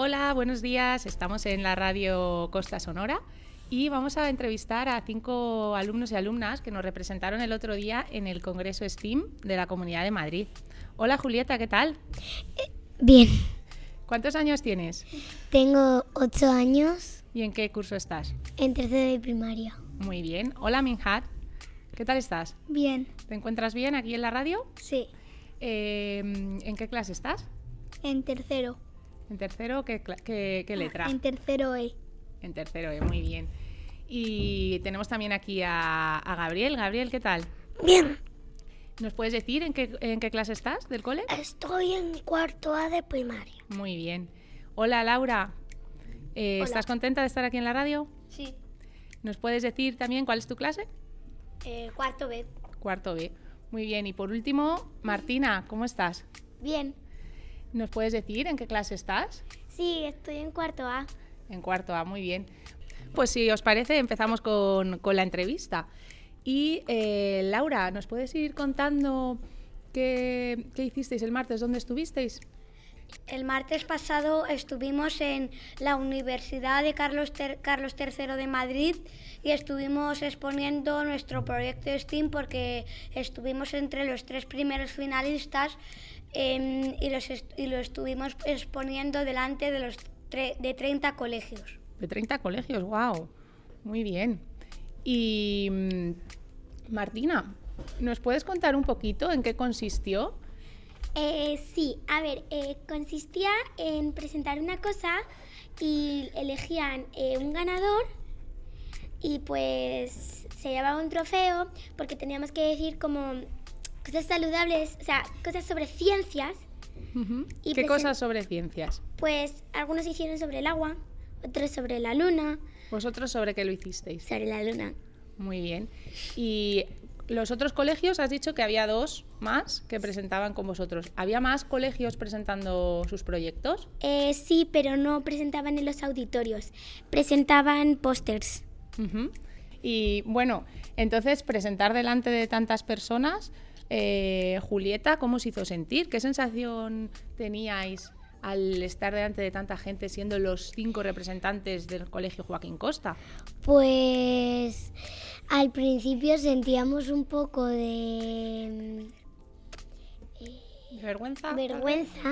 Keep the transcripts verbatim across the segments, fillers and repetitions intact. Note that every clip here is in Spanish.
Hola, buenos días. Estamos en la radio Costa Sonora y vamos a entrevistar a cinco alumnos y alumnas que nos representaron el otro día en el Congreso STEAM de la Comunidad de Madrid. Hola Julieta, ¿qué tal? Eh, bien. ¿Cuántos años tienes? Tengo ocho años. ¿Y en qué curso estás? En tercero de primaria. Muy bien. Hola Minhat, ¿qué tal estás? Bien. ¿Te encuentras bien aquí en la radio? Sí. Eh, ¿En qué clase estás? En tercero. ¿En tercero? ¿Qué, qué, qué letra? En tercero E. En tercero E, muy bien. Y tenemos también aquí a, a Gabriel. Gabriel, ¿qué tal? Bien. ¿Nos puedes decir en qué, en qué clase estás del cole? Estoy en cuarto A de primaria. Muy bien. Hola Laura, eh, Hola. ¿estás contenta de estar aquí en la radio? Sí. ¿Nos puedes decir también cuál es tu clase? Eh, cuarto B. Cuarto B. Muy bien. Y por último, Martina, ¿cómo estás? Bien. ¿Nos puedes decir en qué clase estás? Sí, estoy en cuarto A. En cuarto A, muy bien. Pues si os parece, empezamos con, con la entrevista. Y eh, Laura, ¿nos puedes ir contando qué, qué hicisteis el martes? ¿Dónde estuvisteis? El martes pasado estuvimos en la Universidad de Carlos, Ter- Carlos tercero de Madrid y estuvimos exponiendo nuestro proyecto STEAM porque estuvimos entre los tres primeros finalistas eh, y, los est- y lo estuvimos exponiendo delante de, los tre- de treinta colegios. De treinta colegios, wow, muy bien. Y Martina, ¿nos puedes contar un poquito en qué consistió? Eh, sí, a ver, eh, consistía en presentar una cosa y elegían eh, un ganador y pues se llevaba un trofeo porque teníamos que decir como cosas saludables, o sea, cosas sobre ciencias. Uh-huh. Y ¿Qué presen- cosas sobre ciencias? Pues algunos hicieron sobre el agua, otros sobre la luna, ¿Vosotros sobre qué lo hicisteis? sobre la luna. Muy bien. Y los otros colegios, has dicho que había dos más que presentaban con vosotros. ¿Había más colegios presentando sus proyectos? Eh, sí, pero no presentaban en los auditorios, presentaban pósters. Uh-huh. Y bueno, entonces presentar delante de tantas personas, eh, Julieta, ¿cómo os hizo sentir? ¿Qué sensación teníais al estar delante de tanta gente siendo los cinco representantes del Colegio Joaquín Costa? Pues al principio sentíamos un poco de ¿Vergüenza? vergüenza,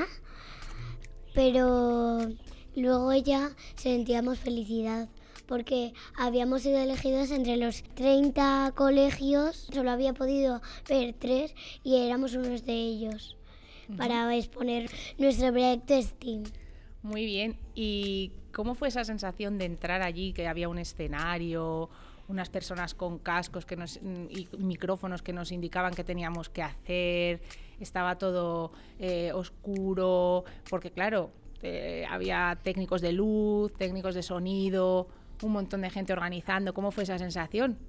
pero luego ya sentíamos felicidad porque habíamos sido elegidos entre los treinta colegios, solo había podido ver tres y éramos unos de ellos uh-huh. para exponer nuestro proyecto STEAM. Muy bien. ¿Y cómo fue esa sensación de entrar allí, que había un escenario, unas personas con cascos que nos, y micrófonos que nos indicaban qué teníamos que hacer? Estaba todo eh, oscuro, porque claro, eh, había técnicos de luz, técnicos de sonido, un montón de gente organizando. ¿Cómo fue esa sensación?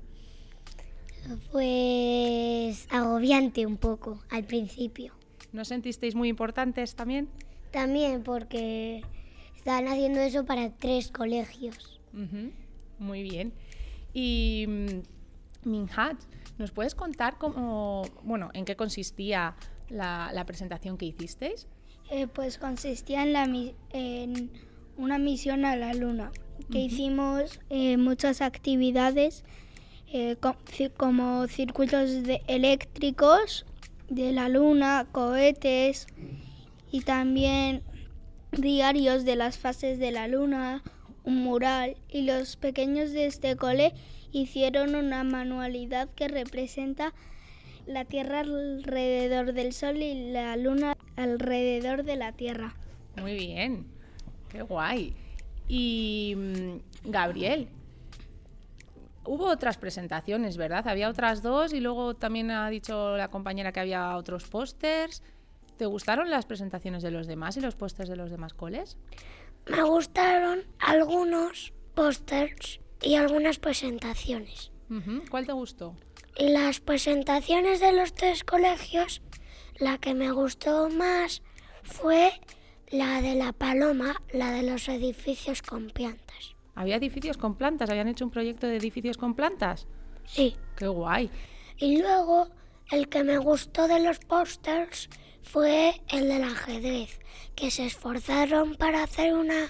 Pues agobiante un poco al principio. ¿No sentisteis muy importantes también? También porque estaban haciendo eso para tres colegios. Uh-huh. Muy bien. Y Minhat, ¿nos puedes contar cómo, bueno, en qué consistía la, la presentación que hicisteis? Eh, pues consistía en, la, en una misión a la Luna, que uh-huh. hicimos eh, muchas actividades eh, com, como circuitos de eléctricos de la Luna, cohetes y también diarios de las fases de la Luna, un mural, y los pequeños de este cole hicieron una manualidad que representa la Tierra alrededor del Sol y la Luna alrededor de la Tierra. Muy bien, qué guay. Y Gabriel, hubo otras presentaciones, ¿verdad? Había otras dos y luego también ha dicho la compañera que había otros pósters. ¿Te gustaron las presentaciones de los demás y los pósters de los demás coles? Me gustaron algunos pósters y algunas presentaciones. Uh-huh. ¿Cuál te gustó? Las presentaciones de los tres colegios, la que me gustó más fue la de la paloma, la de los edificios con plantas. ¿Había edificios con plantas? ¿Habían hecho un proyecto de edificios con plantas? Sí. ¡Qué guay! Y luego, el que me gustó de los pósters fue el del ajedrez, que se esforzaron para hacer una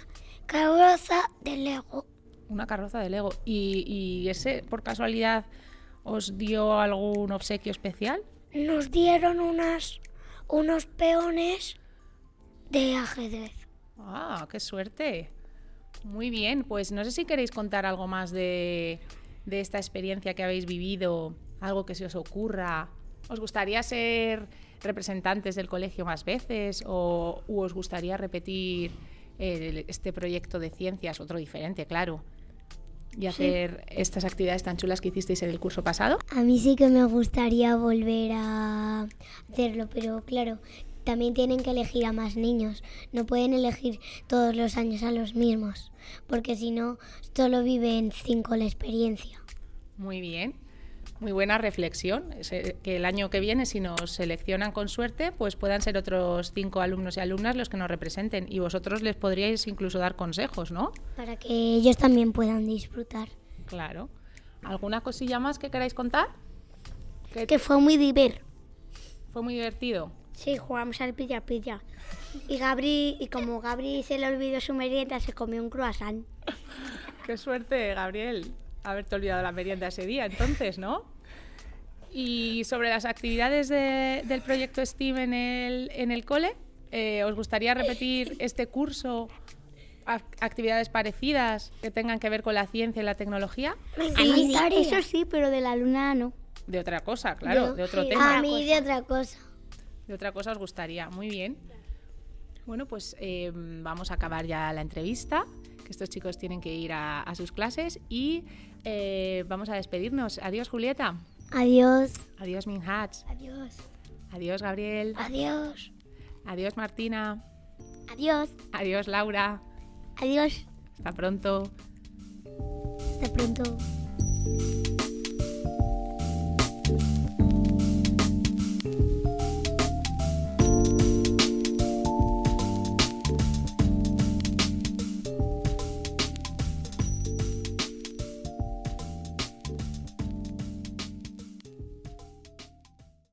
carroza de Lego. Una carroza de Lego. ¿Y, y ese, por casualidad, os dio algún obsequio especial? Nos dieron unas, unos peones de ajedrez. ¡Ah, qué suerte! Muy bien, pues no sé si queréis contar algo más de, de esta experiencia que habéis vivido, algo que se os ocurra. ¿Os gustaría ser representantes del colegio más veces o u os gustaría repetir el, este proyecto de ciencias, otro diferente, claro, y hacer sí. estas actividades tan chulas que hicisteis en el curso pasado? A mí sí que me gustaría volver a hacerlo, pero claro, también tienen que elegir a más niños. No pueden elegir todos los años a los mismos, porque si no, solo viven cinco la experiencia. Muy bien. Muy buena reflexión, que el año que viene, si nos seleccionan con suerte, pues puedan ser otros cinco alumnos y alumnas los que nos representen y vosotros les podríais incluso dar consejos, ¿no? Para que ellos también puedan disfrutar. Claro. ¿Alguna cosilla más que queráis contar? Que, que fue muy divertido. ¿Fue muy divertido? Sí, jugamos al pilla-pilla. Y Gabri, y como Gabri se le olvidó su merienda, se comió un croissant. ¡Qué suerte, Gabriel! Haberte olvidado la merienda ese día, entonces, ¿no? Y sobre las actividades de, del proyecto STEAM en el, en el cole, eh, ¿os gustaría repetir este curso, a, actividades parecidas que tengan que ver con la ciencia y la tecnología? A mí eso sí, pero de la luna no. De otra cosa, claro, Yo, de otro sí, tema. A mí de otra cosa. De otra cosa os gustaría, muy bien. Bueno, pues eh, vamos a acabar ya la entrevista, que estos chicos tienen que ir a, a sus clases y eh, vamos a despedirnos. Adiós, Julieta. Adiós. Adiós, Minhaj. Adiós. Adiós, Gabriel. Adiós. Adiós, Martina. Adiós. Adiós, Laura. Adiós. Hasta pronto. Hasta pronto.